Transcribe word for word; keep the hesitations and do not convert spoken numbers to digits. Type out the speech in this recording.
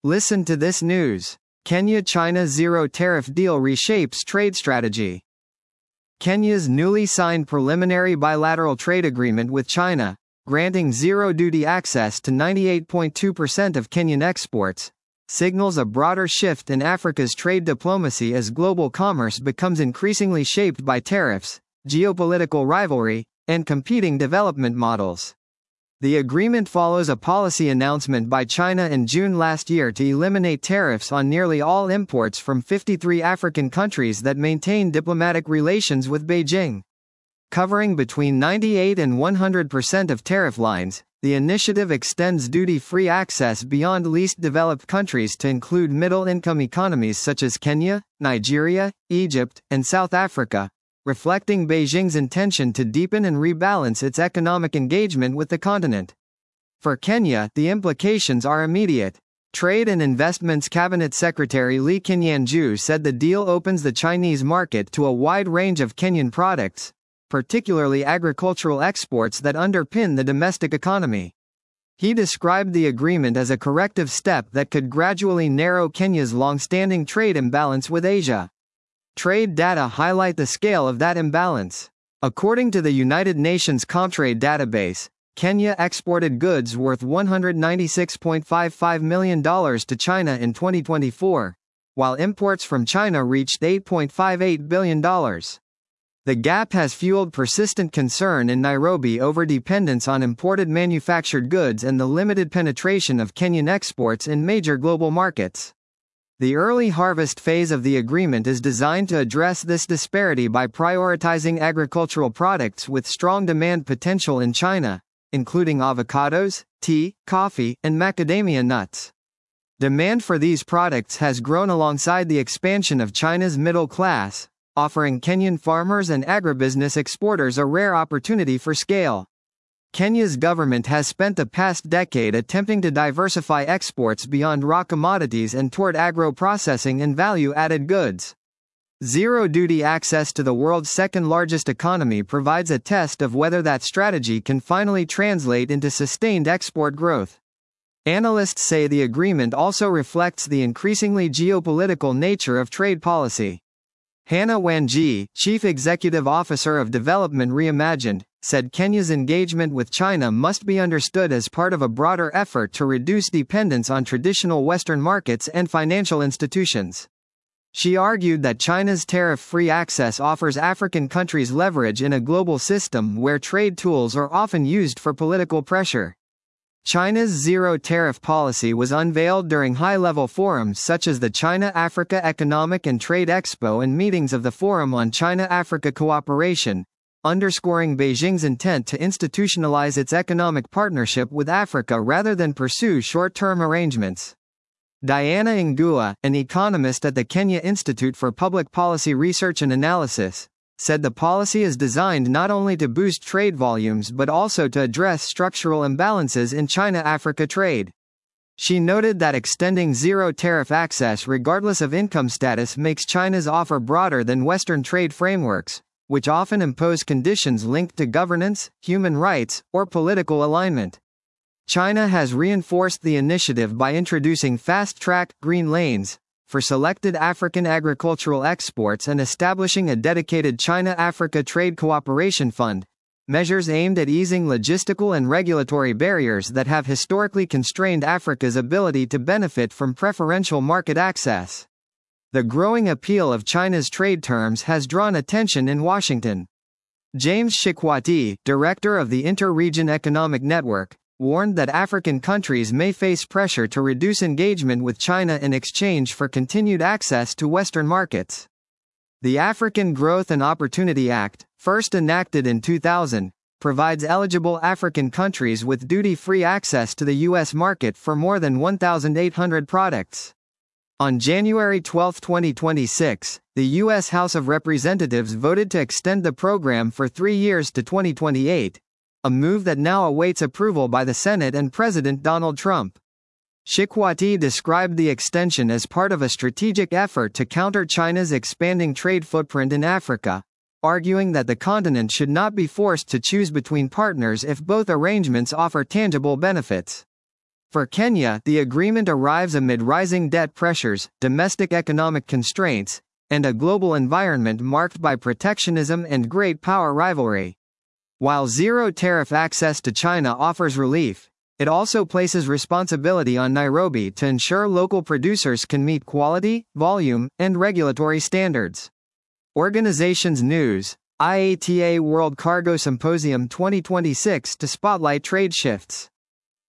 Listen to this news. Kenya-China zero tariff deal reshapes trade strategy. Kenya's newly signed preliminary bilateral trade agreement with China, granting zero duty access to ninety-eight point two percent of Kenyan exports, signals a broader shift in Africa's trade diplomacy as global commerce becomes increasingly shaped by tariffs, geopolitical rivalry, and competing development models. The agreement follows a policy announcement by China in June last year to eliminate tariffs on nearly all imports from fifty-three African countries that maintain diplomatic relations with Beijing. Covering between ninety-eight and one hundred percent of tariff lines, the initiative extends duty-free access beyond least developed countries to include middle-income economies such as Kenya, Nigeria, Egypt, and South Africa, reflecting Beijing's intention to deepen and rebalance its economic engagement with the continent. For Kenya, the implications are immediate. Trade and Investments Cabinet Secretary Lee Kinyanjui said the deal opens the Chinese market to a wide range of Kenyan products, particularly agricultural exports that underpin the domestic economy. He described the agreement as a corrective step that could gradually narrow Kenya's long-standing trade imbalance with Asia. Trade data highlight the scale of that imbalance. According to the United Nations Comtrade database, Kenya exported goods worth one hundred ninety-six point five five million dollars to China in twenty twenty-four, while imports from China reached eight point five eight billion dollars. The gap has fueled persistent concern in Nairobi over dependence on imported manufactured goods and the limited penetration of Kenyan exports in major global markets. The early harvest phase of the agreement is designed to address this disparity by prioritizing agricultural products with strong demand potential in China, including avocados, tea, coffee, and macadamia nuts. Demand for these products has grown alongside the expansion of China's middle class, offering Kenyan farmers and agribusiness exporters a rare opportunity for scale. Kenya's government has spent the past decade attempting to diversify exports beyond raw commodities and toward agro-processing and value-added goods. Zero-duty access to the world's second-largest economy provides a test of whether that strategy can finally translate into sustained export growth. Analysts say the agreement also reflects the increasingly geopolitical nature of trade policy. Hannah Wanji, Chief Executive Officer of Development Reimagined, said Kenya's engagement with China must be understood as part of a broader effort to reduce dependence on traditional Western markets and financial institutions. She argued that China's tariff-free access offers African countries leverage in a global system where trade tools are often used for political pressure. China's zero-tariff policy was unveiled during high-level forums such as the China-Africa Economic and Trade Expo and meetings of the Forum on China-Africa Cooperation, underscoring Beijing's intent to institutionalize its economic partnership with Africa rather than pursue short-term arrangements. Diana Ingua, an economist at the Kenya Institute for Public Policy Research and Analysis, said the policy is designed not only to boost trade volumes but also to address structural imbalances in China-Africa trade. She noted that extending zero-tariff access regardless of income status makes China's offer broader than Western trade frameworks, which often impose conditions linked to governance, human rights, or political alignment. China has reinforced the initiative by introducing fast-track, green lanes, for selected African agricultural exports and establishing a dedicated China-Africa Trade Cooperation Fund, measures aimed at easing logistical and regulatory barriers that have historically constrained Africa's ability to benefit from preferential market access. The growing appeal of China's trade terms has drawn attention in Washington. James Shikwati, director of the Inter-Region Economic Network, warned that African countries may face pressure to reduce engagement with China in exchange for continued access to Western markets. The African Growth and Opportunity Act, first enacted in two thousand, provides eligible African countries with duty-free access to the U S market for more than one thousand eight hundred products. On January twelfth twenty twenty-six, the U S House of Representatives voted to extend the program for three years to twenty twenty-eight, a move that now awaits approval by the Senate and President Donald Trump. Shikwati described the extension as part of a strategic effort to counter China's expanding trade footprint in Africa, arguing that the continent should not be forced to choose between partners if both arrangements offer tangible benefits. For Kenya, the agreement arrives amid rising debt pressures, domestic economic constraints, and a global environment marked by protectionism and great power rivalry. While zero-tariff access to China offers relief, it also places responsibility on Nairobi to ensure local producers can meet quality, volume, and regulatory standards. Organizations News, I A T A World Cargo Symposium twenty twenty-six to spotlight trade shifts.